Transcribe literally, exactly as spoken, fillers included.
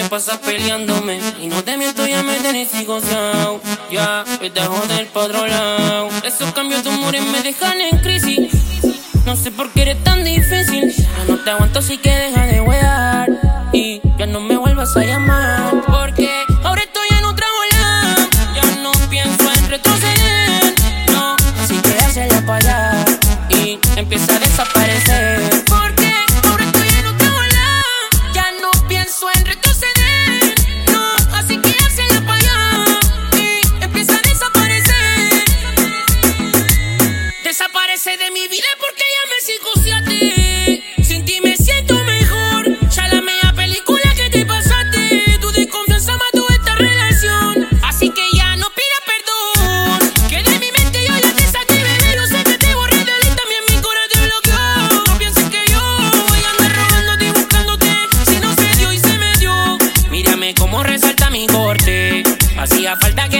pasas peleándome y no te miento, ya me tenés psicoseado. Ya, vete a joder pa' otro lado. Esos cambios de humores me dejan en crisis. No sé por qué eres tan difícil. Ya no te aguanto, así que deja de wear y ya no me vuelvas a llamar, porque ahora estoy en otra bola. Ya no pienso en retroceder, no, así que hazla pa' allá y empieza a desaparecer. Porque ahora estoy en otra bola. Ya no pienso en retroceder, no, así que hazla pa' allá y empieza a desaparecer. Desaparece de mi vida porque ya me psicoseaste. Sin ti me siento mejor. Ya la media película que te pasaste. Tu desconfianza mató esta relación, así que ya no pidas perdón. Que de mi mente yo ya te saqué, bebé. Yo sé que te borré de ahí, también mi corazón te bloqueó. No pienses que yo voy a andar rogándote y buscándote. Si no se dio y se me dio. Mírame cómo resalta mi corte. Hacía falta que